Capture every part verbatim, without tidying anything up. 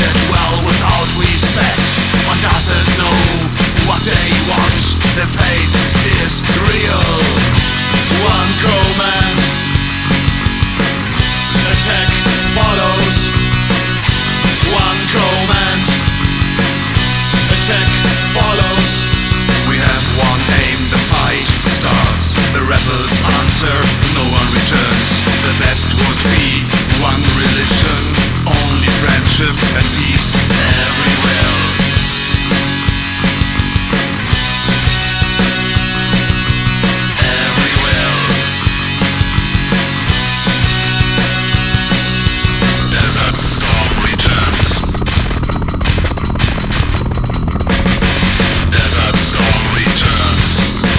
loaded well without respect. One doesn't know what they want, their faith is real. One command, attack follows. One command, attack follows. We have one aim, the fight starts. The rebels answer, no one returns. The best would be one religion, only friendship and peace everywhere. Everywhere. Desert Storm returns. Desert Storm returns.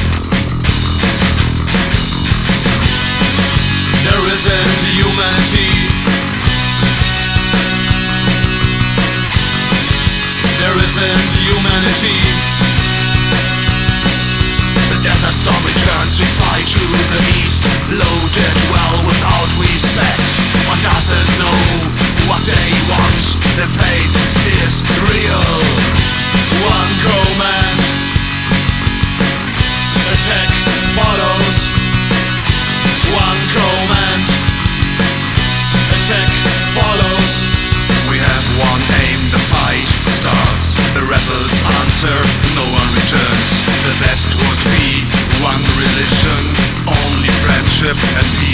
There isn't humanity. There isn't humanity. The Desert Storm returns. We fight to the east, loaded well without respect. One doesn't know what they want, their faith is real. One command, attack follows. One command, attack follows. We have one aim, the fight starts. The rebels answer, no one returns. The best would be one religion, only friendship and peace.